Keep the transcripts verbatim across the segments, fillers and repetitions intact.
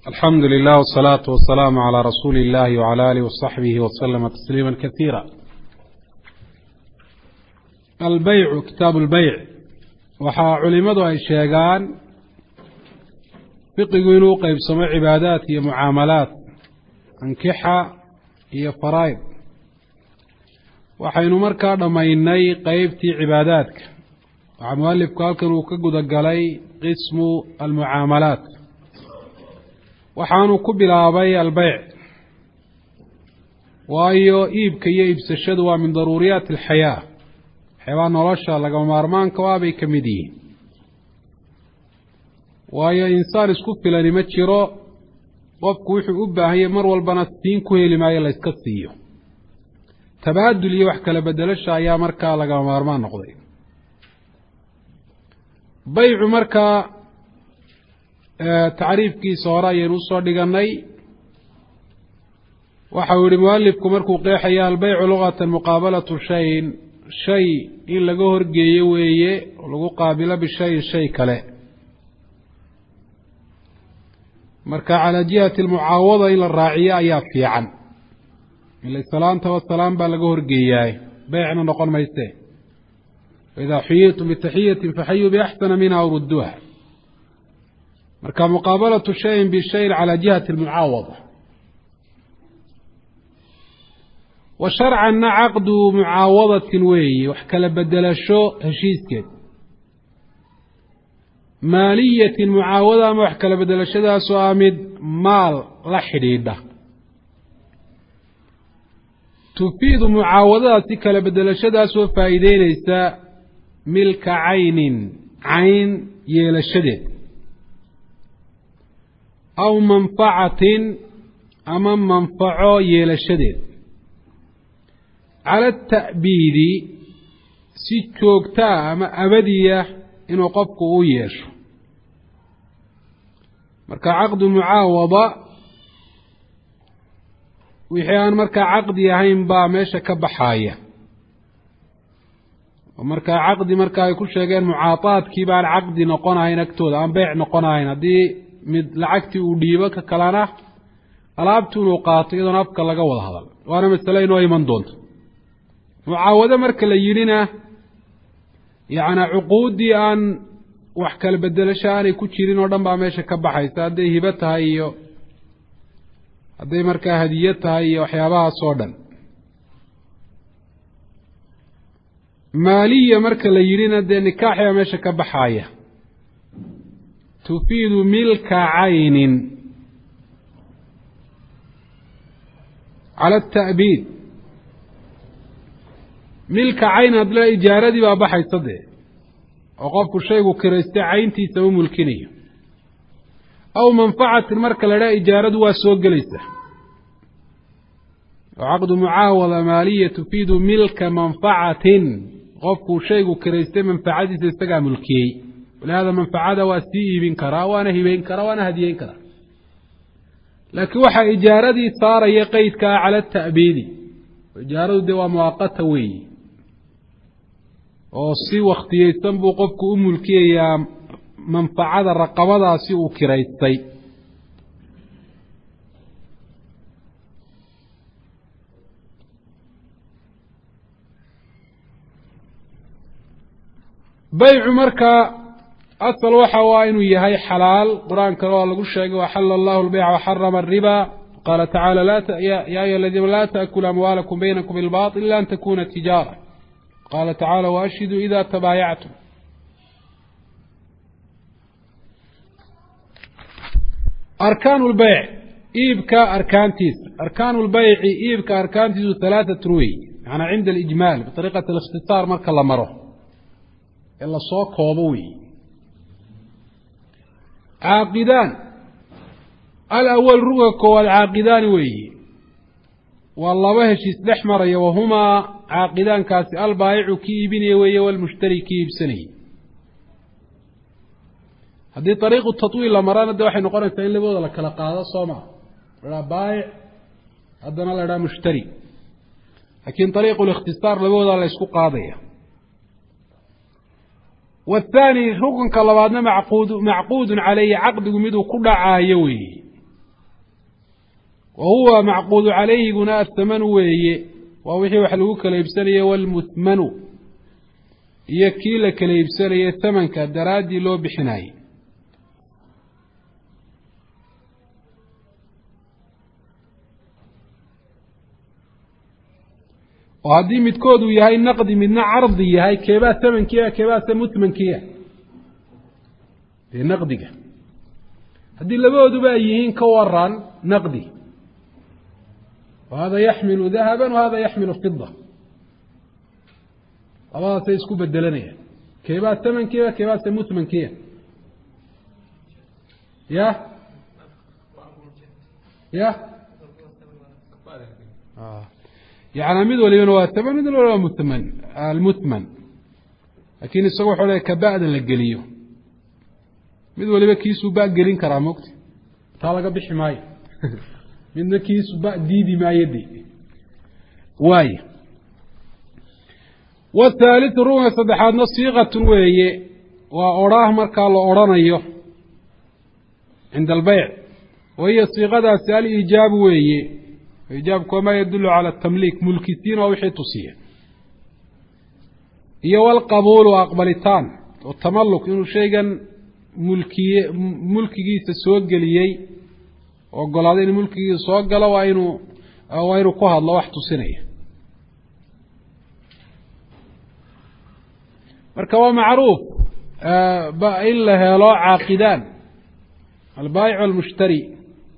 الحمد لله والصلاة والسلام على رسول الله وعلى آله وصحبه وسلم تسليما كثيرا. البيع كتاب البيع waxaa culimadu ay sheegaan fiqigu inuu qaybsamo cibaadaad iyo mucaamalaad ankixa iyo faraa'id. waxaynu markaa dhamaynay qaybtii cibaadaadka. waxaa mualifku halkan uu ka guda galay qismu almucaamalaat, waxaanu ku bilaabay albeyc, waayo iibka iyo iibsashadu waa min daruuriyaati alxayaa, waxyaabaa nolosha lagama maarmaanka waa bay ka mid yihiin. waayo insaan isku filani ma jiro, qofku wuxuu u baahan yahay mar walbana siin ku heli maayo la iska siiyo. tabaadul iyo wax kala bedelasha ayaa markaa lagama maarmaan noqday. baycu markaa tacriifkiisa hore ayaynu usoo dhiganay. waxa uu yihi mualifku markuu qeexaya albeycu lugatan muqaabalatu shayin, shay in laga horgeeyo weeye oo lagu qaabilo bishayin shay kale. marka calaa jihati almucaawada in la raaciyo ayaa fiican. ila salaanta wasalaam baa laga horgeeyaay, beycna noqon mayse. waidaa xuyitum bitaxiyatin faxayuu biaxsana minha aw rudduuha. marka muqaabalatu shayin bishayin calaa jihati almucaawada. wa sharcanna caqdu mucaawadatin weeye, wax kala bedelasho heshiiskeed. maaliyatin mucaawada ama wax kala bedelashadaasoo ah mid maal la xidhiidha. tufiidu mucaawadadaasi kala bedelashadaasoo faa'iideynaysa milka caynin, cayn yeelashadeed. aw manfacatin ama manfaco yeelashadeed. cala ata'biidi si joogtaa ama abadiya inuu qofku u yeesho. marka caqdu mucaawada wixii aan markaa caqdi ahayn baa meesha ka baxaaya. oo markaa caqdi marka ay ku sheegeen mucaataadkii baan caqdi noqonahayn agtooda, aan beyc noqonahayn. haddii mid lacagtii uu dhiibo ka kalena alaabti inuu qaato iyadoona afka laga wada hadal, waana masale inoo iman doonto. mucaawado marka la yidhina yacnaa cuquuddii aan wax kala bedelasho aanay ku jirin oo dhan baa meesha ka baxaysa. hadday hibo tahay iyo hadday markaa hadiyo tahay iyo waxyaabahaas oo dhan. maaliya marka la yidhina dee nikaaxyaa meesha ka baxaaya. tufiidu milka caynin cala ata'biid. milka cayn hadla ijaaradii baa baxaysa dee, oo qofku shaygu kiraystay cayntiisa u mulkinayo. aw manfacatin marka la dhaha ijaaradu waa soo gelaysa. oo caqdu mucaawada maaliya tufiidu milka manfacatin, qofku shaygu kiraystay manfacadiisa isagaa mulkiyey. walihaada manfacada waa sii iibin karaa, waana hibeyn karaa, waana hadiyeyn karaa. laakiin waxaa ijaaradii saaraya qeydkaa cala ata'biidi. ijaaradu dee waa muwaaqata weeyi, oo si wakhtiyeysan buu qofku u mulkiyayaa manfacada raqabadaasi uu kiraystay. baycu markaa asal waxa waa inuu yahay xalaal. qur-aankana waa lagu sheegay waxala allahu albayca waxarama alriba. qaala tacaala ya ayuha aladiina laa taakulu amwaalakum baynakum bilbaطil ila an takuna tijaara. qaala tacaala waashhiduu ida tabaayactum. arkaanu lbeyc, iibka arkaantiisa. arkaanu lbeyci, iibka arkaantiisu halaatat wey, macnaa cinda alijmaal biariiqati alikhtisaar marka la maro ee lasoo koobo wey. caaqidaan, alawal ruga koowaad caaqidaani weeye, waa laba heshiis dhex maraya. wahumaa caaqidaankaasi albaayicu kii iibinaya weeye, walmushtari kii iibsanayay. haddii ariiqu tatwiil la marana de waxay noqonaysaa in labadooda la kala qaado soo maa, la dhaha baayic haddana la dhaha mushtari. laakiin ariiqu likhtisaar labadooda la ysku qaadaya. والثاني ركنka labaadna macquud macquud calayhi, caqdigu miduu ku dhacaayo weeye. وهو معقود عليه قناء الثمن ويه ووحي وحلوه كليبسانية والمثمن يكيل كليبسانية الثمن كالدرادي لو بحناي وهذه متكود وياهي النقد من عرضي ياهي كيبات ثمن كيا كيبات مثمن كيا النقدي هذه اللي بودوا بايهين كوران نقدي وهذا يحمل ذهبا وهذا يحمل فضة الله سيسكو بدلني كيبات ثمن كيا كيبات مثمن كيا يا يا آه. يعني مد ولا ينوى الثمن مد ولا مثمن المثمن لكن السوق حوله كبعد للجليو مد ولا بكيسو بقى جرين كراموكت طالق بحماية من كيسو بقى ديدي ما يدي واي والثالث روح صدحات صيغة وهي وأراه مركا لأرانيه عند البيع وهي صيغة سال إيجاب وهي إيجاب كما يدل على التمليك ملكتين ووحي تصيه هي والقبول وأقبلتان والتملك إنه شيئا ملكي ملكي تسوق لي وقال هذا ملكي سوق له وإنه وإنه كهذا الله واحد سنة مركوا معروف آه إلا هلا عاقدان البائع والمشتري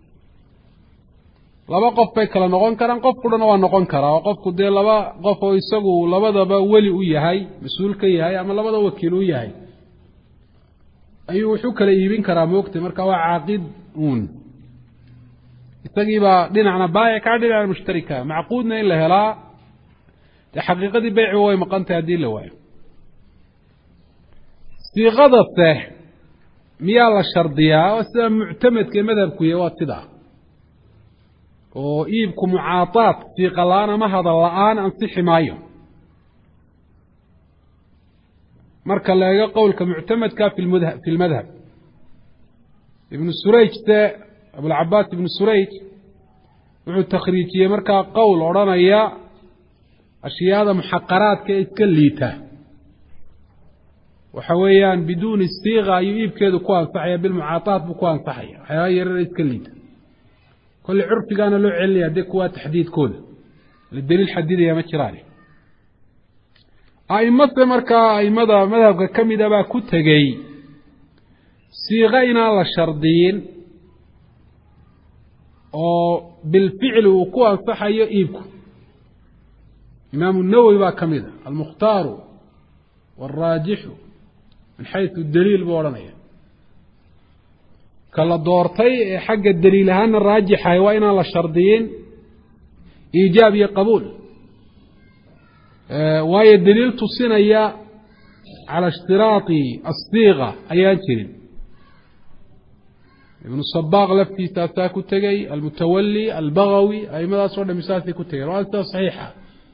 laba qof bay kala noqon karaan qof kudana waa noqon karaa oo qofku dee laba qof oo isagu labadaba wali u yahay mas'uul ka yahay ama labada wakiil u yahay ayuu wuxuu kala iibin karaa moogtay marka waa caaqid uun isagiiba dhinacna baayic ka dhinaca mushtarika macquudna in la helaa xaqiiqadii baycu way maqantay hadii la waayo siiqada sah miyaa la shardiyaa sida muctamadka madhabku yahay waa sidaa oo iibku mucaataat siiqa la'aan ama hadal la'aan ansixi maayo marka laga qowlka muctamadka fi lmadhab fi lmadhab ibn surayj ta abu al-abbas ibn surayj wuxuu takhriijiyay marka qowl oranaya ashiyada muhaqqaraadka iska liita waxa weeyaan bidun istiiqa ayu iibkeedu ku ansaxaya bil mucaataat bu ku ansaxaya waxa yarar iska liita كل عرف كان له عليا دكوا تحديد كود للدليل حديد يا مجراني أي مصر مركا أي مدى مذهب كم دبا كتجي صيغين على الشردين أو بالفعل وقوع صح يئيبكم إمام النووي بقى كم ذا المختار والراجح من حيث الدليل بورنيه كلا دورتي حق الدليل هان الراجح وين على الشرطين إيجابي قبول أه وهي الدليل تصينيا على اشتراط الصيغة أيان شرين ابن الصباغ لفتي تاتا كتغي المتولي البغوي أي ماذا صورنا مساثي كتغي رأسها صحيحة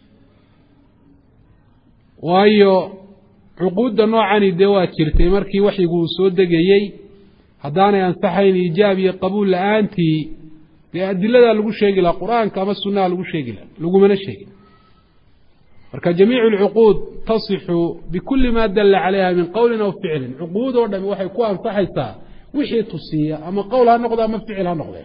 وهي عقود نوعاني دوات شرتي مركي وحي قوسود دقيي هدانا ينصحين إيجابي قبول لآنتي لأدلة لغو شيقلا قرآن كما السنة لغو شيقلا لغو من الشيقلا فركا جميع العقود تصح بكل ما دل عليها من قول أو فعل عقود ودم وحي كوان صحيحة وحي تصية أما قولها نقضى أما فعلها نقضى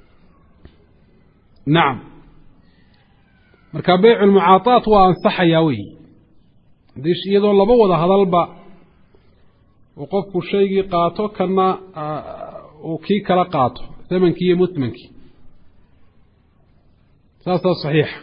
نعم فركا بيع المعاطات وأنصح ياوي ديش إيضا الله بوضا هذا الباء وقفوا الشيء قاطو كنا وكي كلا قاطو ثمن كي مثمن كي ساسا صحيح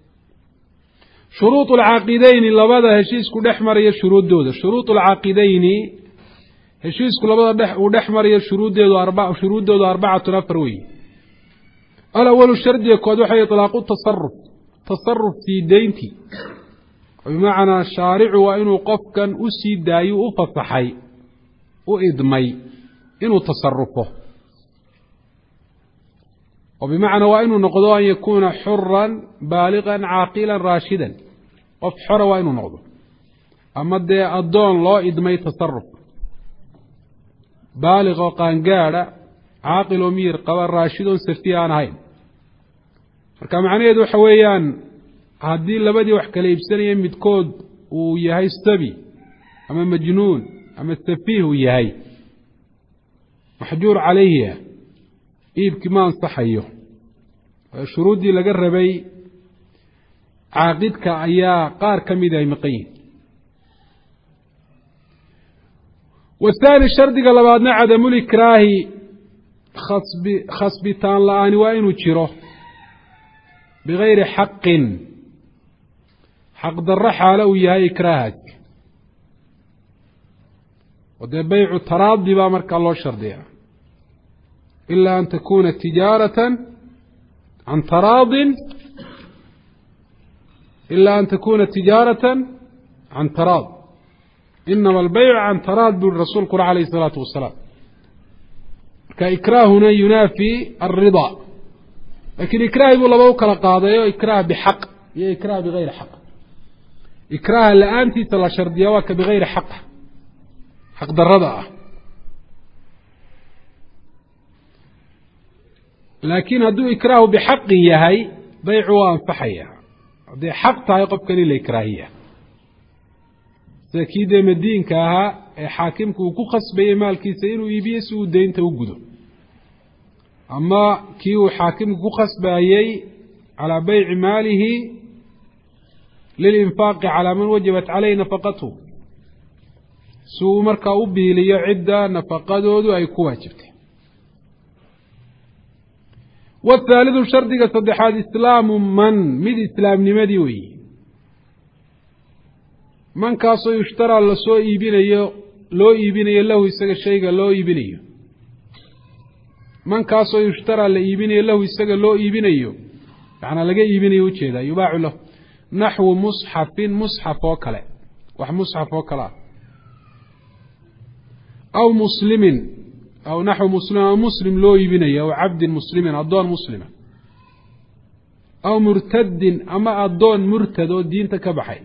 شروط العاقدين اللي بدا هشيس كل احمر هي الشروط دودة شروط العاقدين هشيس كل بدا ودحمر هي الشروط دودة أربعة شروط دودة أربعة نفروي الأول الشرط يكون وحي إطلاق التصرف تصرف في دينتي بمعنى الشارع وإنه قف كان أسي داي وفصحي وإدمي إنه تصرفه وبمعنى وإنه نقضه أن يكون حرا بالغا عاقلا راشدا قف حر وإنه نقضه أما دي الدون لا إدمي تصرف بالغ وقانقار عاقل ومير قوى راشد سفتيان هين marka macnaheedu waxa weeyaan haddii labadii wax kala iibsanayeen midkood uu yahay sabi ama majnuun ama safiih uu yahay maxjuur calayhi iibkii ma ansaxayo shuruuddii laga rabay caaqidka ayaa qaar ka mida ay maqan yihin wahaani shardiga labaadna cadamulikraahi khasbi khasbitaan la-aani waa inuu jiro bigayri xaqin xaq darro xaalo uu yahay ikraahaas oo dee baycu taraadi baa markaa loo shardiyaa ilaa an takuna tijaaratan can taraadin ilaa an takuna tijaaratan can taraad inama albaycu can taraad buri rasuulku uri alayh الsalaatu wasalaam marka ikraahuna yunaafi alridaa lakin ikraahi buu laba u kala qaadayo ikraah bixaq iyo ikraah bigayri xaq ikraaha la-aantiisa la shardiyaa waa ka bigayri xaq xaq darada ah laakiin hadduu ikraahu bixaqin yahay baycu waa ansaxaya hadday xaq tahay qofkan in la ikraahiya sida kii dee madiinka ahaa ee xaakimku uu ku khasbayey maalkiisa inuu iibiyo si uu deynta u gudo ama kii uu xaakimku ku khasbayey calaa bayci maalihi lilinfaaqi calaa man wajabat caleyhi nafaqatuhu si uu markaa u biiliyo cidda nafaqadoodu ay ku waajibtay wthaalidu shardiga saddexaad islaamu man mid islaamnimadii weeye mankaasoo yushtaraa lasoo iibinayo loo iibinayo lahu isaga shayga loo iibinayo mankaasoo yushtaraa la iibinayo lahu isaga loo iibinayo macnaa laga iibinayo ujeedaa yubaacu lahu naxwu musxafin musxaf oo kale wax musxaf oo kale ah aw muslimin aw naxwu muslim aw muslim loo iibinayo aw cabdin muslimin addoon muslima aw murtadin ama addoon murtad oo diinta ka baxay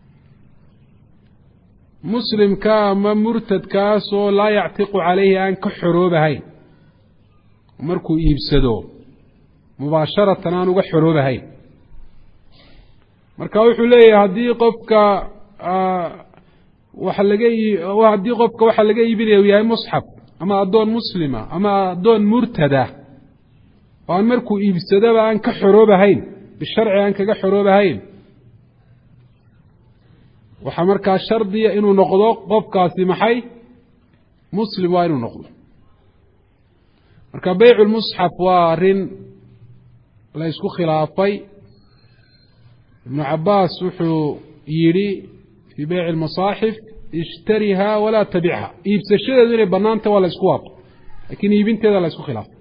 muslimka ama murtadkaasoo laa yactiqu calayhi aan ka xoroobahayn markuu iibsado mubaasharatan aan uga xoroobahayn marka wuxuu leeyahay haddii qofka waxa laga haddii qofka waxa laga iibinaya uu yahay musxaf ama addoon muslima ama addoon murtada oo aan markuu iibsadaba aan ka xoroobahayn bisharci aan kaga xoroobahayn waxaa markaa shardiya inuu noqdo qofkaasi maxay muslim waa inuu noqdo marka baycu lmusxaf waa arrin la ysku khilaafay ibnu cabaas wuxuu yidhi fii bayci lmasaaxif ishtariha walaa tabicha iibsashadeedu inay banaanta waa la isku waafaq lakin iibinteeda la isku khilaafay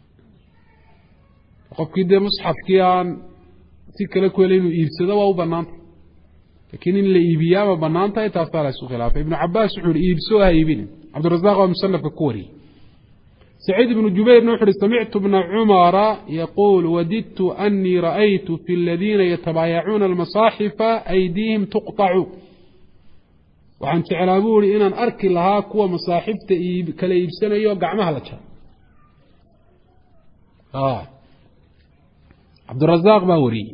qofkii dee musxafkii aan si kale ku helay inuu iibsado waa u banaanta lakin in la iibiyaa ma banaan tahay taasaa la isku khilaafay ibnu cabaas wuxuu yihi iibso ha iibinin cabdirazaq waa musanafka ku wariyey saciid ibnu jubayrna wuxu uhi samictu bna cumara yaquul wadidtu anii ra'aytu fi aladiina yatabaayacuuna almasaaxifa aydiihim tuqطacu waxaan jeclaa buu ihi inaan arki lahaa kuwa masaaxifta iib kala iibsanayo gacmaha la jaro cabdirazaq baa wariyey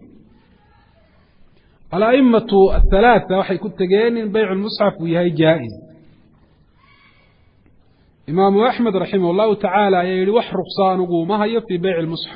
ala'imatu athalaatha waxay ku tegeen in baycu lmusxaf uu yahay jaa-iz imaamu axmed raximah allahu tacaala ayaa yihi wax ruksa anugu ma hayo fii bayci lmusxaf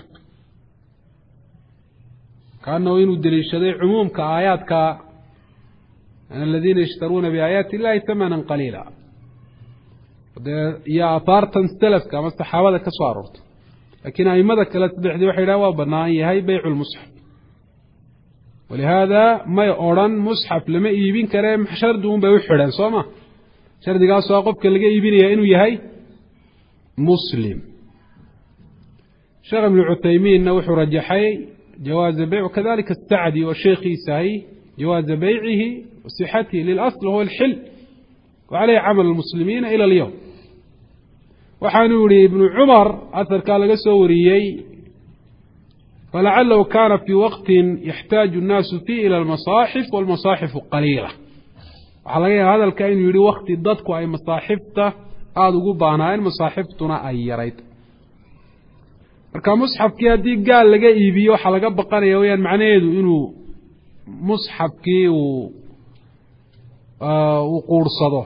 kaanahu inuu deliishaday cumuumka aayaadka aladiina yashtaruuna biaayaati illahi tamanan qaliila dee iyo aahaartan salafka ama saxaabada ka soo aroortay lakiin aimada kale saddexdii waxay yidhahan waa banaan yahay baycu lmusxaf walihaada may odrhan musxaf lama iibin karee shardi un bay u xidheen soo ma shardigaasoo qofka laga iibinaya inuu yahay muslim sheekh ibnu cuthaymiinna wuxuu rajaxay jawaaza bayc kadalika asacdi oo sheekhiisahay jawaaza baycihi wa sixatihi lilasl huwa alxil wa caleyhi camal lmuslimiina ila alyowm waxaanuu yihi ibnu cumar aharkaa laga soo wariyey falacalahu kana fii waqtin yaxtaaju الnaasu fiih ilى almasaaxif walmasaaxifu qaliila waxaa laga yaaba hadalka inuu yihi wakti dadku ay masaaxifta aada ugu baanaayeen masaaxiftuna ay yarayd marka musxafkii haddii gaal laga iibiyo waxaa laga baqanaya weyaan macnaheedu inuu musxafkii uu uu quursado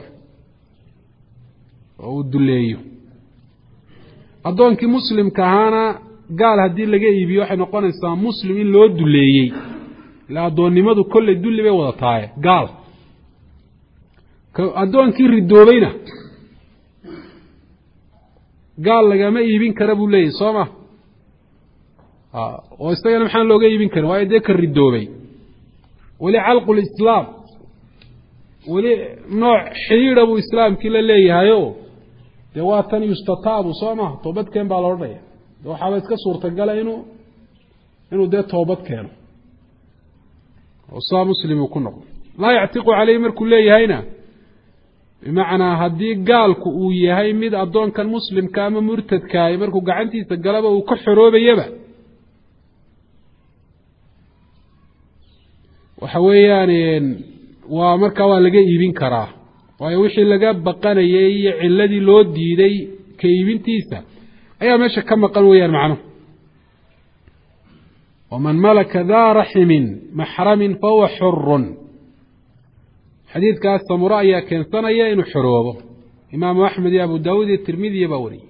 oo uu duleeyo addoonkii muslimka ahaana gaal haddii laga iibiyo waxay noqonaysaa muslim in loo duleeyey ila addoonnimadu kolley dulli bay wada tahay gaal addoonkii ridoobayna gaal lagama iibin kara buu leeyahy soo ma oo isagana maxaan looga iibin karin waayo dee ka ridoobay weli calqu lislaam weli nooc xidhiidha buu islaamkii la leeyahayo dee waa tan yustataabu soo maha toobadkeen baa la odhanaya de waxaaba iska suurtagala inuu inuu dee toobad keeno oo saa muslim uu ku noqdo laa yactiqu caleyhi markuu leeyahayna bimacnaa haddii gaalku uu yahay mid addoonkan muslimka ama murtadkaayo markuu gacantiisa galaba uu ka xoroobayaba waxa weeyaan waa markaa waa laga iibin karaa waayo wixii laga baqanayay iyo ciladii loo diiday ka iibintiisa ayaa meesha ka maqan weeyaan macnuhu waman malaka daa raximin maxramin fahuwa xurun xadiidkaas samuro ayaa keensanaya inuu xoroobo imaamu axmed iyo abu daawuud iyo tirmidiya baa wariyey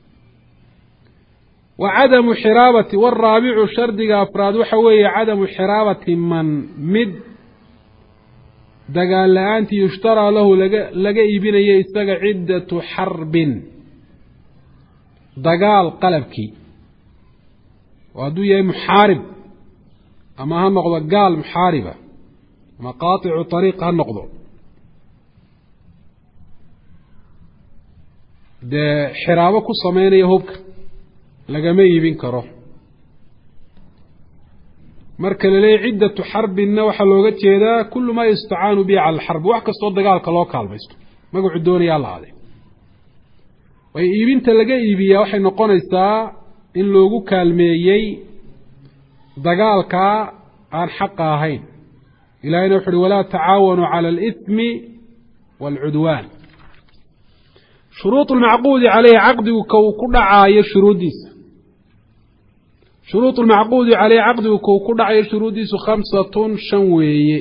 wa cadamu xiraabati waraabicu shardiga afraad waxa weeye cadamu xiraabati man mid dagaal la-aantii yushtaraa lahu laga laga iibinayo isaga ciddatu xarbin dagaal qalabkii oo hadduu yahay muxaarib ama ha noqdo gaal muxaariba ama qaaticu ariiq ha noqdo dee xiraabo ku sameynaya hubka lagama iibin karo marka la leeyahy ciddatu xarbinna waxaa looga jeedaa kullu maa yustacaanu bihi cala alxarbi wax kastoo dagaalka loo kaalmaysto magacu doonayaa la aday way iibinta laga iibiyaa waxay noqonaysaa in loogu kaalmeeyey dagaalkaa aan xaqa ahayn ilahayna wuxu uhi walaa tacaawanuu cala alithmi waalcudwaan shuruud lmacquudi caleyhi caqdigu ka uu ku dhacaayo shuruuddiisa shuruud lmacquudi caleyhi caqdigu ka uu ku dhacayo shuruuddiisu khamsatun shan weeye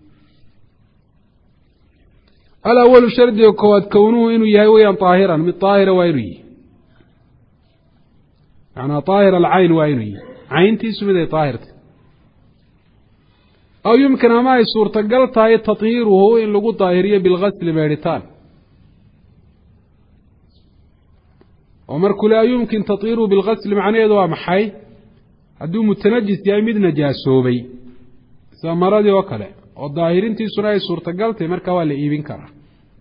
alawalu shardiga koowaad kownuhu inuu yahay weyaan daahiran mid daahira waa inuu yihi macnaa daahir alcayn waa inuu yihi cayntiisu mid ay daahirtay aw yumkin ama ay suurtagal tahay tathiiruhu in lagu daahiriyo bilgasli meedhitaan oo markuu laa yumkin tathiiruhu bilgasli macnaheedu waa maxay hadduu mutanajis yahay mid najaasoobay sida maradii oo kale oo daahirintiisuna ay suurtagal tahay markaa waa la iibin karaa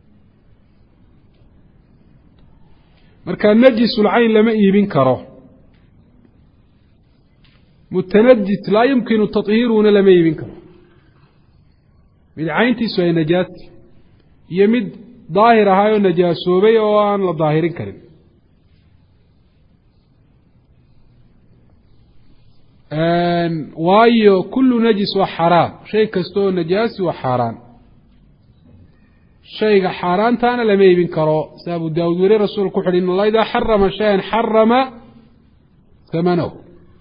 markaa najisulcayn lama iibin karo mutanajis laa yumkinu tathiiruhuna lama iibin karo mid cayntiisu ay najaasti iyo mid daahir ahaayoo najaasoobay oo aan la daahirin karin waayo kullu najis waa xaraam shay kasta oo najaasi waa xaaraan shayga xaaraantaana lama iibin karo si abu daawud weri rasuulku wuxu uhi in allah idaa xarama shayan xarama hamanahu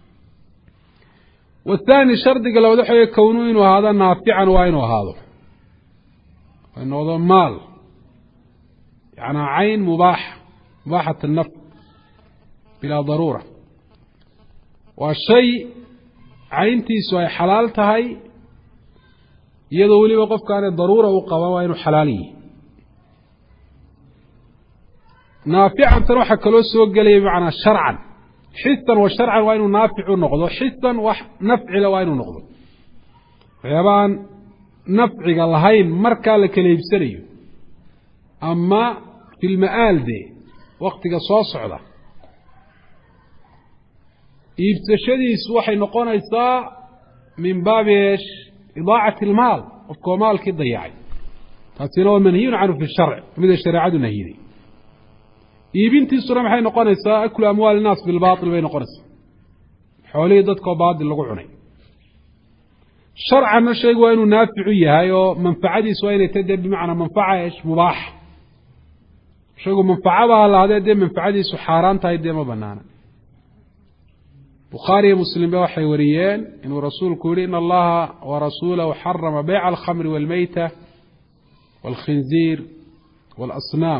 wathani shardiga labaad waxa wey kownuu inuu ahaado naafican waa inuu ahaado waa noqdo maal yanaa cayn mubaaxa mubaaxat nafc bilaa daruura waa shay cayntiisu ay xalaal tahay iyadoo weliba qofkaana daruura u qaban waa inuu xalaal yihi naaficantan waxaa kaloo soo gelaya bimacnaa sharcan xisan wa sharcan waa inuu naafic u noqdo xisan wax nafcila waa inuu noqdo waxyaabaan nafciga lahayn markaa la kala iibsanayo ama fi lma'aal dee waktiga soo socda iibsashadiisu waxay noqonaysaa min baabi eesh idaacati ilmaal qofkoo maalkii dayacay taasina waa manhiyun canhu fi sharc mida shareecadu nahiday iibintiisuna maxay noqonaysaa aklu amwaali innaas bilbaatil bay noqonaysaa xoolihii dadkoo baatil lagu cunay sharcanna shaygu waa inuu naaficu yahay oo manfacadiisu waa inay tahay dee bimacnaa manfaca eesh mubaaxa shaygu manfacaba ha lahaadee dee manfacadiisu xaaraan tahay dee ma banaana bukhaari iyo muslim ba waxay wariyeen inuu rasuulku yidhi in allaha warasuulahu xarama bayca alkhamri waalmeyta waalkhinziir waalasnaam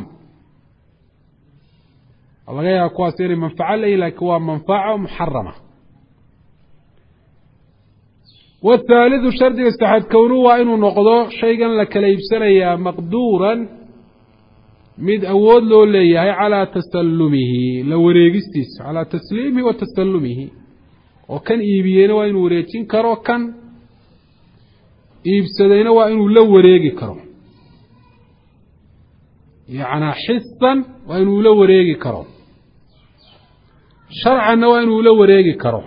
laga yaaba kuwaas inay manfaco leeyihin laakiin waa manfaco muxarama wاthaalidu shardiga saxaad kownuu waa inuu noqdo shaygan la kala iibsanayaa maqduuran mid awood loo leeyahay calaa tasalumihi la wareegistiisa calaa tasliimihi wa tasalumihi oo kan iibiyeyna waa inuu wareejin karo kan iibsadayna waa inuu la wareegi karo yacnaa xisan waa inuu la wareegi karo sharcanna waa inuu la wareegi karo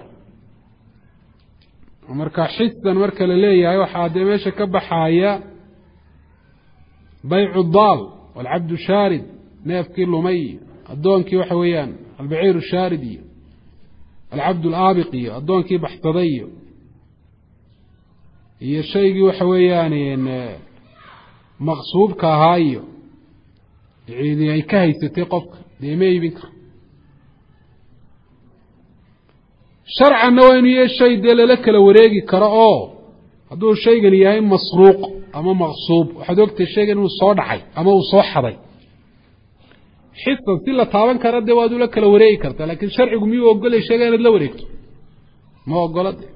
marka xisan marka la leeyahay waxaa dee meesha ka baxaaya baycu daal walcabdu shaarid neefkii lumay addoonkii waxa weeyaan albaciiru shaarid iyo alcabdu alaabiq iyo addoonkii baxsaday iyo iyo shaygii waxa weeyaan maqsuubka ahaa iyo ciidi ay ka haysatay qofka dee ma iibin karo sharcanna waa inuu yahay shay dee lala kala wareegi karo oo hadduu shaygan yahay masruuq ama maqsuub waxaad ogtahay shaygan inuu soo dhacay ama uu soo xaday xisan si la taaban kara dee waad ula kala wareegi kartaa laakiin sharcigu miyuu ogolay shayga inaad la wareegto ma ogola de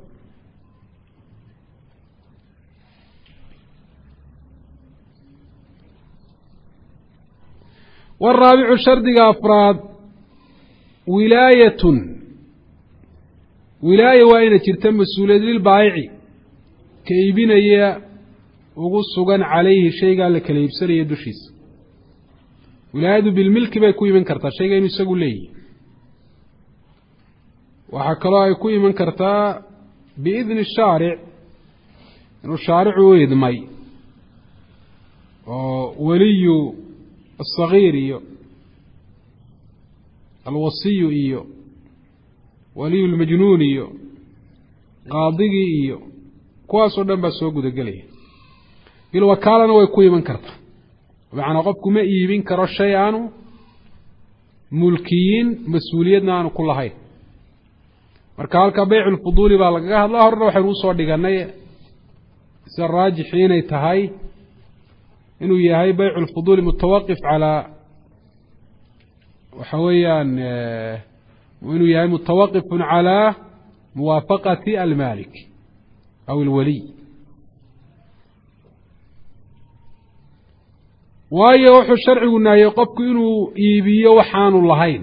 waraabicu shardiga afraad wilaayatun wilaaya waa ina jirta mas-uuliyad lilbaayici ka iibinaya ugu sugan calayhi shaygaa la kala iibsanaya dushiisa wilaayadu bilmilki bay ku iman kartaa shayga inuu isagu leeyihi waxaa kaloo ay ku iman kartaa biidni shaaric inuu shaaricu u idmay oo weliyu asagiir iyo alwasiyu iyo waliyu lmajnuun iyo qaadigii iyo kuwaasoo dhan baa soo gudagelaya bilwakaalana way ku iman kartaa macnaa qofku ma iibin karo shay aanu mulkiyiin mas-uuliyadna aanu ku lahayn marka halkaa baycu lfuduuli baa lagaga hadlaa horena waxaynu usoo dhiganay sida raajixi inay tahay inuu yahay baycu lfuduuli mutawaqif calaa waxa weeyaan inuu yahay mutawaqifun calaa muwaafaqati almaalik aw alwaliy waayo wuxuu sharcigu nahyey qofku inuu iibiyo waxaanu lahayn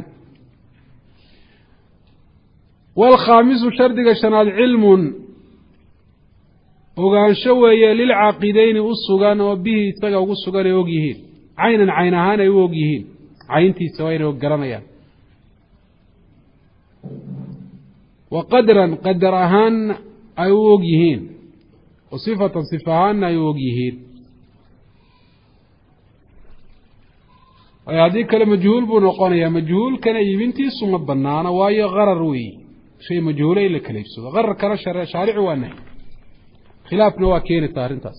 waalkhaamisu shardiga shanaad cilmun ogaansho weeye lilcaaqideyni u sugan oo bihi isaga ugu sugan ay og yihiin caynan cayn ahaan ay u og yihiin cayntiisa waa inay garanayaan wa qadran qadar ahaan ay u og yihiin wa sifatan sifa ahaanna ay u og yihiin haddii kale majhuul buu noqonayaa majhuulkana iibintiisu ma banaana waayo qarar weeye shay majhuula in la kala iibsado qararkana shaaricu waa nahy khilaafna waa keenaysa arrintaas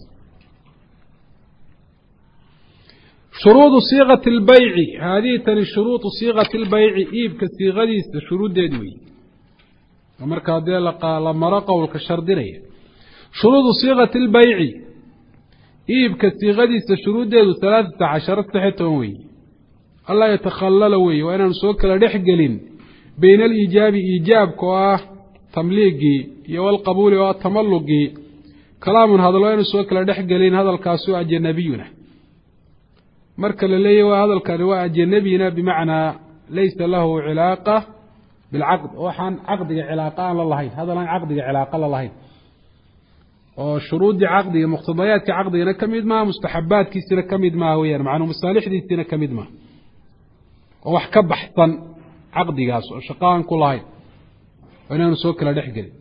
shuruudu siiqati lbayci haadihi tani shuruudu siiqati lbayci iibka siiqadiisa shuruuddeed weeye markaa dee la maro qowlka shardinaya shuruudu siiqati lbayci iibka siiqadiisa shuruuddeedu halaaثata cashara saxe toban weeye allaa yatakhallala weeye waa inaanu soo kala dhex gelin bayna aliijaabi iijaabka oo ah tamliigii iyo walqabuuli oo ah tamallugii kalaamun hadal waa inu soo kala dhex gelin hadalkaasi oo ajanabiyuna marka la leeyahy waa hadalkani waa ajanabiyuna bimacnaa laysa lahu cilaaqa bilcaqd waxaan caqdiga cilaaqa aan la lahayn hadal aan caqdiga cilaaqa la lahayn oo shuruuddii caqdiga muqtadayaadka caqdigana ka mid maaha mustaxabaadkiisina ka mid maaha weyaan macnuu masaalixdiisina ka mid maaha oo wax ka baxsan caqdigaas oo shaqo aan ku lahayn oo inaanu soo kala dhex gelin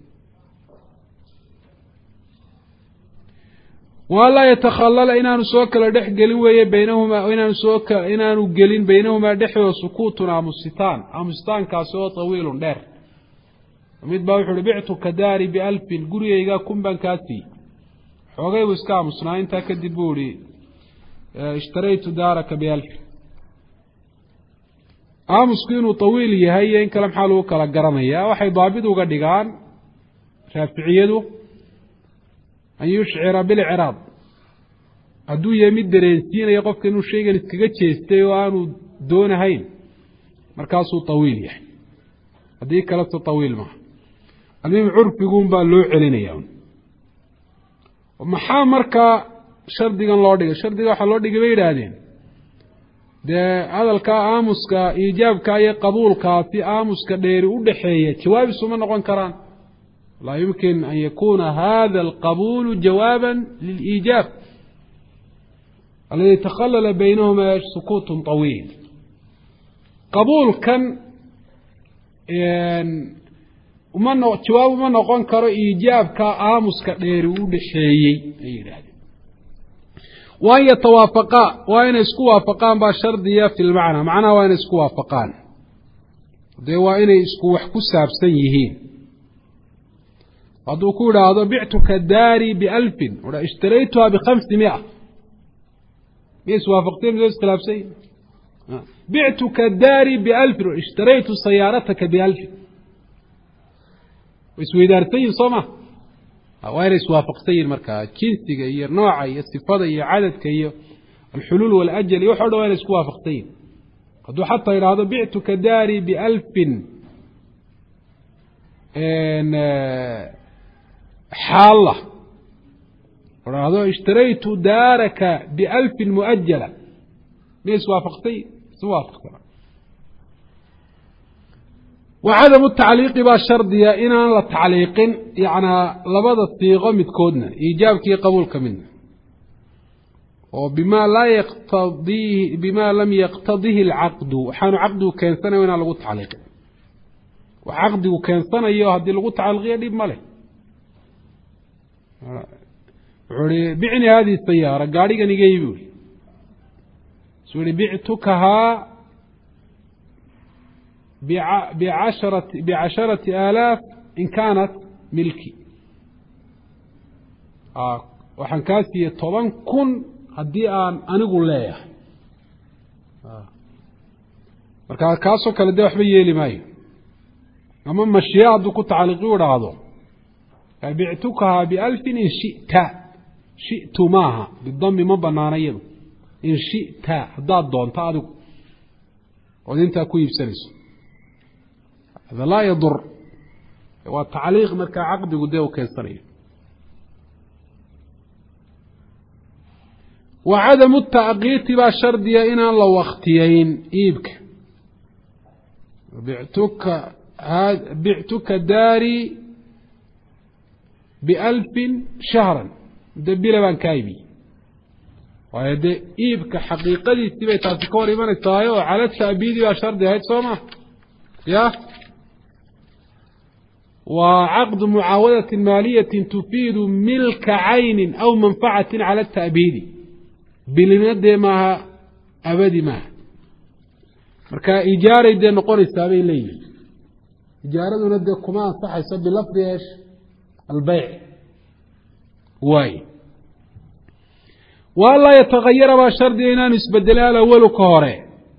walaa yatakhallala inaanu soo kala dhex gelin weeye baynahumaa inaanu soo inaanu gelin baynahumaa dhexdooda sukuutun aamusitaan aamusitaankaasi oo tawiilun dheer mid baa wuxu uhi bictuka daari bialfin gurigaygaa kun baan kaa siiyey xoogay buu iska aamusnaa intaa kadib buu ihi ishtaraytu daaraka bialfin aamusku inuu tawiil yahay in kala maxaa lagu kala garanaya waxay daabid uga dhigaan shaaficiyadu an yushcira bilciraab hadduu yahay mid dareensiinaya qofka inuu shaygan iskaga jeestay oo aanu doonahayn markaasuu tawiil yahay haddii kaleta tawiil maaha almuhim curfiguun baa loo celinaya maxaa markaa shardigan loo dhigay shardiga waxaa loo dhigay bay yidhaahdeen dee hadalkaa aamuska iijaabka iyo qabuulkaasi aamuska dheeri u dhaxeeya jawaabisuma noqon karaan laa yumkin an yakuna hada alqabuulu jawaaba liliijaab aladi takhalala baynahuma sukuutun طawiil qabuulkan uma jawaab uma noqon karo iijaabka aamuska dheeri u dhaxeeyey ay yidhaahdeen wa an yatawaafaqaa waa inay isku waafaqaan baa shardiya fi lmacnaa macnaha waa inay isku waafaqaan dee waa inay isku wax ku saabsan yihiin hadduu ku idhaahdo bictuka daari bialfin oha ishtaraytuha bikhamsi mia miyay iswaafaqteen miso iskhilaafsan yihin bictuka daari bialfin o ishtaraytu sayaarataka bialfin way isweydaarsan yihin soo ma waa inay iswaafaqsan yihin markaa jinsiga iyo nooca iyo sifada iyo cadadka iyo alxuluul walajal iyo waxo dhan waa inay isku waafaqsan yihin hadduu xataa idhaahdo bictuka daari bialfin xaalla idhaahdo ishtaraytu daaraka bialfin muajala miyay iswaafaqsan yihin isma waafaqsana وعدم التعليق baa shardiya inaan la tacliiqin yanaa labada siiqo midkoodna iijaabkii qabuulka midna oo bima laa yaqtadihi bima lam yaqtadihi اlcaqdu waxaanu caqdigu keensanayo inaan lagu tacliiqin wax caqdigu keensanayo haddii lagu tacliiqiyo dhib ma leh wuxuu ihi bicni hadihi sayaara gaadhigan iga ibi ui suu ihi bictukahaa بعشرة بعشرة آلاف إن كانت ملكي آه waxaan kaa siiyey toban kun haddii aan anigu leeyahay marka kaasoo kale dee waxba yeeli maayo ama mashiya hadduu ku tacliiqi u idhaahdo bictukahaa bialfin in shita shitu maaha bidami ma banaana iyadu in shita haddaad doonto adigu ood intaa ku iibsanayso hada laa yadur waa tacliiq markaa caqdigu dee u keensanayo wa cadamu taaqiiti baa shardiya inaan la waktiyeyn iibka bictuka bictuka daari bialfin shahran de bila baan kaa iibiyey waayo dee iibka xaqiiqadiisii bay taasi ka hor imanaysahay oo cala ta'biidi baa shardi ahayd soo ma ya وعقد معاوضة مالية تفيد ملك عين أو منفعة على التأبيد بالمد معها أبدي معها مركا إجارة دي نقول السابين لي إجارة ندي كمان صح يسبب لفظ إيش البيع واي ولا يتغير ما شرط إننا نسبدلها الأول كهوري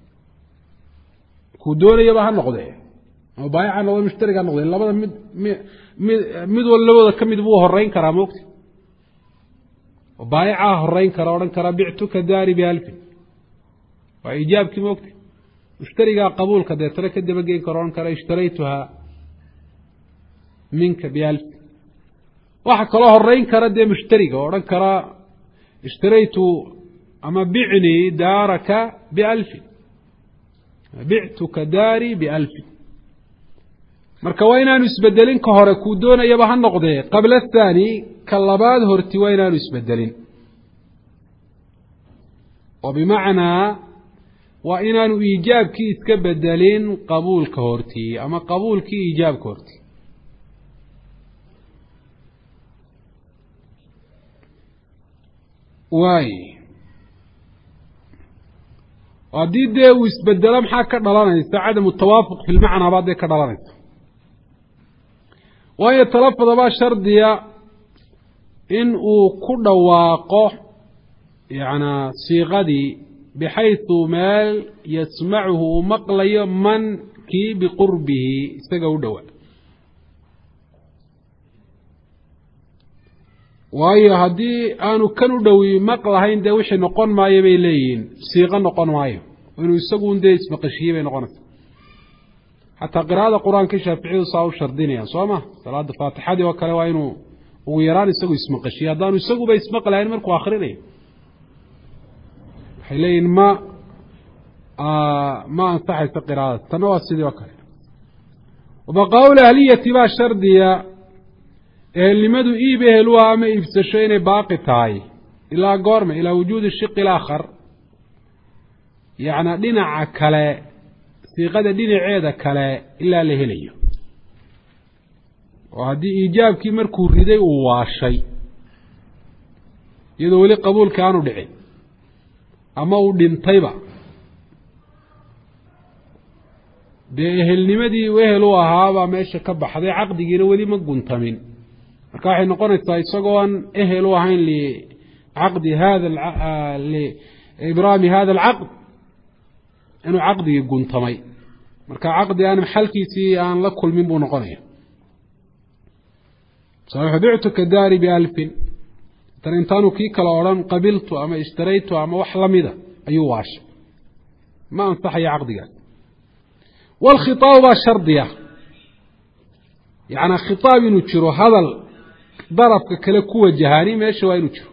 كدوري يبقى هالنقضي بايعان oo mushtariga noqday labada mid mid walba kamid buu horeyn karaa moogti oo baayica horeyn kara oran kara bictuka daari bi alf waa ijaabki moogti mushtariga qabuulka de tara ka daba geyn kara oran kara ishtaraytuha minka bi alf waxa kale horeyn kara de mushtariga oran kara ishtaraytu ama bi'ni daaraka bi alf bictuka daari bi alf marka waa inaanu isbedelin ka hore kuu doonayaba ha noqdee qabla athaani ka labaad horti waa inaanu isbedelin oo bimacnaa waa inaanu iijaabkii iska bedelin qabuulka hortii ama qabuulkii iijaabka hortii waay haddii dee uu isbedelo maxaa ka dhalanaysa cadamu tawaafuq fi lmacnaa baa dee ka dhalanaysa وأن يتلفظ بها شردية إن كل واقع يعني صيغدي بحيث مال يسمعه مقلي من كي بقربه استقوا دواء waayo haddii aanu kan u dhowi maqlahayn dee wixii noqon maayo bay leeyihiin siiqo noqon maayo inuu isagu dee ismaqashiyey bay noqonaysaa xataa qiraa'ada qur-aanka shaaficiyadu saa u shardinayaan soo ma salaada faatixadii oo kale waa inuu ugu yaraan isagu ismaqashiye haddaanu isaguba ismaqlahayn markuu akrinayo waxay leeyihin ma ma ansaxayso qiraa'adaas tanna waa sidii oo kale wabaqaa-u lahliyati baa shardiya ehelnimadu iib ehel u ah ama iibsasho inay baaqi tahay ilaa goorma ilaa wujuudi shiqi ilaakhar yacnaa dhinaca kale siiqada dhinaceeda kale ilaa la helayo oo haddii iijaabkii markuu riday uu waashay iyadoo weli qabuulka aanu dhicin ama uu dhintayba dee ehelnimadii ehel u ahaabaa meesha ka baxday caqdigiina weli ma guntamin marka waxay noqonaysaa isagoon ehel u ahayn licaqdi hada liibraami hada alcaqd inuu caqdigii guntamay marka caqdi aan maxalkiisii aan la kulmin buu noqonaya saxiix bictuka daari bialfin tan intaanu kii kale odhan qabiltu ama ishtaraytu ama wax lamida ayuu waashay ma ansaxaya caqdigaas waalkhitaabu baa shardiya yacnaa khitaab inuu jiro hadal darafka kale ku wajahaani meesha waa inuu jiro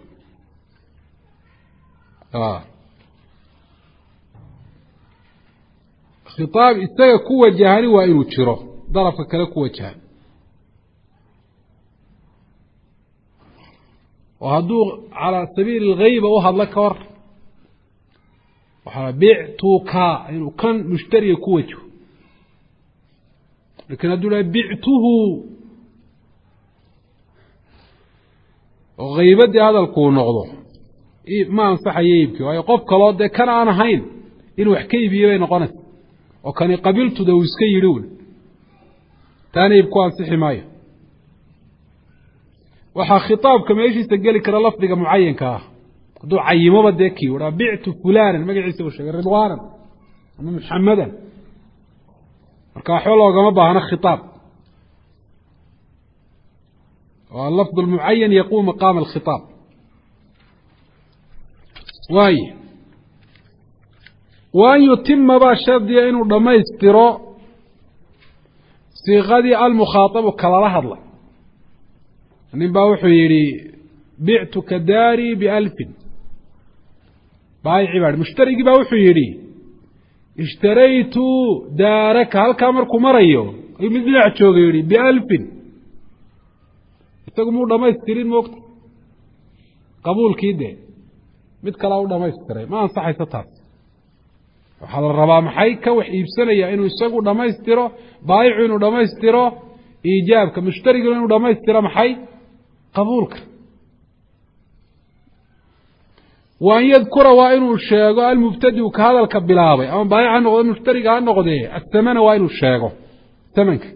khitaab isaga ku wajahani waa inuu jiro darafka kale ku wajahan oo hadduu calaa sabiili alghayba u hadlo ka hor waxaa bictuka inuu kan mushtariga ku wajaho lakin hadduu dhaha bictuhu oo haybadii hadalkuu noqdo ma ansaxayo iibkii waayo qof kaloo dee kan aan ahayn inuu wax ka iibiye bay noqonaysa oo kani qabiltuda uu iska yidhi un taana iib ku ansixi maayo waxaa khitaabka meeshiisa geli kara lafdiga mucayanka ah hadduu cayimoba dee kii uhaa bictu fulanan magaciisa uu sheegay ridwaanan ama muxamadan marka waxba loogama baahno khitaab واللفظ المعين يقوم مقام الخطاب واي وأن يتم با شرطيا إنه دميسترو صيغدي المخاطب كلا لهضله أن با وحو يري بعتك داري بألف باي عباد مشتري با وحو يري اشتريت دارك هل كامركو مريو مثل عجوغ يري بألف isagu muu dhamaystirin moogta qabuulkii dee mid kalaa u dhamaystiray ma ansaxayso taas waxaa la rabaa maxay ka wax iibsanaya inuu isagu dhammaystiro baayicu inuu dhammaystiro iijaabka mushtariguna inuu dhammaystiro maxay qabuulka wa an yadkura waa inuu sheego almubtadiu ka hadalka bilaabay ama baayic ha noqdo mushtariga ha noqdee athamana waa inuu sheego tamanka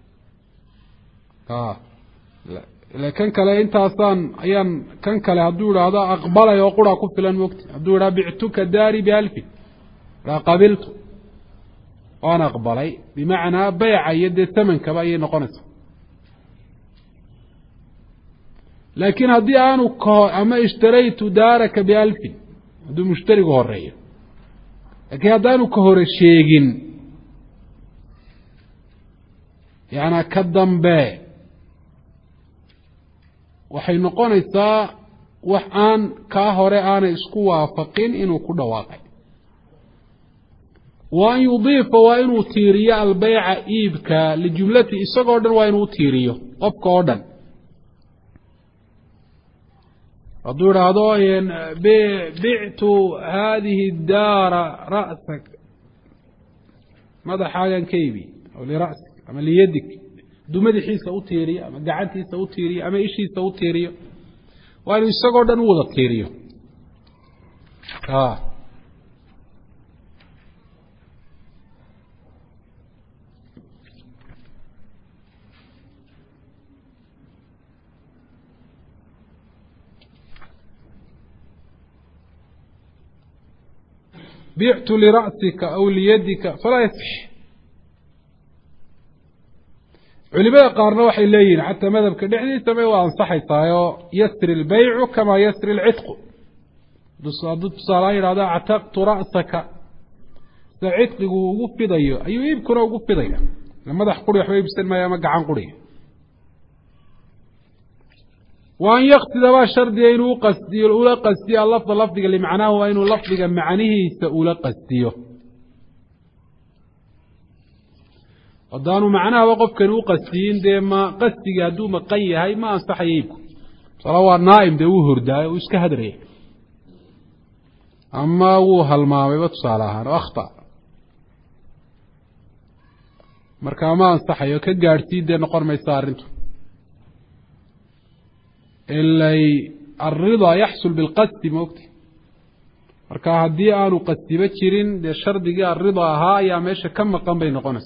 kan kale intaasaan ayaan kan kale hadduu idhaahdo aqbalay oo qura ku filan mogti hadduu idhaha bictuka daari bialfin idhaa qabiltu waan aqbalay bimacnaa beyca iyo dee tamankaba ayay noqonaysaa laakiin haddii aanu ka ama ishtaraytu daaraka bialfin hadduu mushtarigu horeeyo laakiin haddaanu ka hore sheegin yaana ka dambe waxay noqonaysaa wax aan kaa hore aanay isku waafaqin inuu ku dhawaaqay wa an yudiifa waa inuu tiiriyo albeyca iibka lijumlati isagoo dhan waa inuu tiiriyo qofka oo dhan hadduu idhaahdo bictu haadihi daara ra'sak madaxaagan ka iibi aw lira'sik ama liyadik hadduu madaxiisa u tiiriyo ama gacantiisa u tiiriyo ama ishiisa u tiiriyo waa inuu isagoo dhan u wada tiiriyo بعت لرأسك أو ليدك فلا يصح. علماء قارنوا وحي الليين حتى مذهب كدعني سمعوا أنصحي طايو يسر البيع كما يسر العتق. ضد صلاة هذا اعتقت رأسك عتق وقف ضيو أيوه يبكر وقف ضيو لما ذا قري حبيب سلمى يا مقع عن قري. وأن يقصد ما شردي إنه قصدي الأولى قصدي اللفظ اللفظ اللي معناه وإنه لفظ معانيه سأولى قصديه ودانوا معناه وقف كانوا قصدين دي ما قصدي قادوا مقية هاي ما أنصح يجيبكم صلوا النائم ده وهردا ويسكهدري أما هو هالماوي بتصالحان وأخطأ مركا ما أنصح يوكد قارتي دي نقر ما يصار انتو إلا الرضا يحصل بالقصد موقتي مركا هدي آنو قصدي بتشيرين دي الشرد جاء الرضا ها يا ميشا كم مقام بين قنص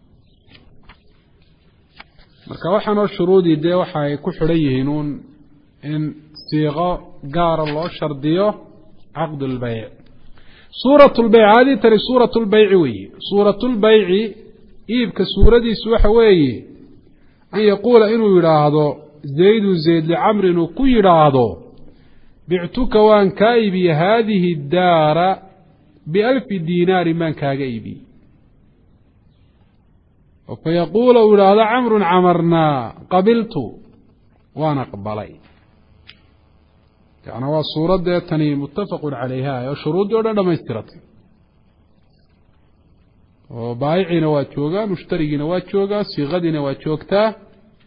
marka waxaan oo shuruudii waxay ku xidhayihiin in siiqo gaar ah loo shardiyo aqd al-bay' suuratu al-bay' hadi tari suuratu al-bay' wi suuratu al-bay' iibka suuradiisu waxa weeye an yaqula inuu yiraahdo zayd zayd li amr inuu ku yiraahdo bi'tuka waan kaibi hadhihi ad-dara bi alf dinar man kaaga ibi فيقول أولاد عمرو عمرنا قبلت وأنا قبلي يعني هو الصورة ديتني متفق عليها وشروط دولة لما يسترط وبايعين واتشوغا مشتريين واتشوغا صيغدين واتشوغتا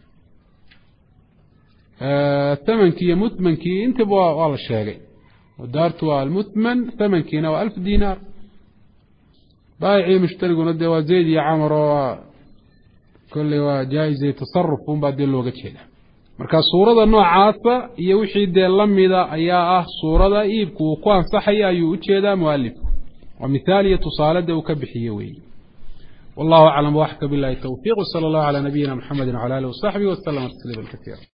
آه ثمن كي متمن كي انتبوا والله الشيء ودارتوا المتمن ثمن كي نوى ألف دينار بايعين مشتريين ودوا زيد يا عمرو كل جائزة تصرف بعد اللغة كذا مركز صورة النوعات يوحي دلهم إذا أيها صورة إيبك وقوان صحية يوجد مؤلف ومثال يتصال دوك بحيوي والله أعلم وحك بالله التوفيق وصلى الله على نبينا محمد وعلى آله وصحبه وسلم تسليما كثيرا.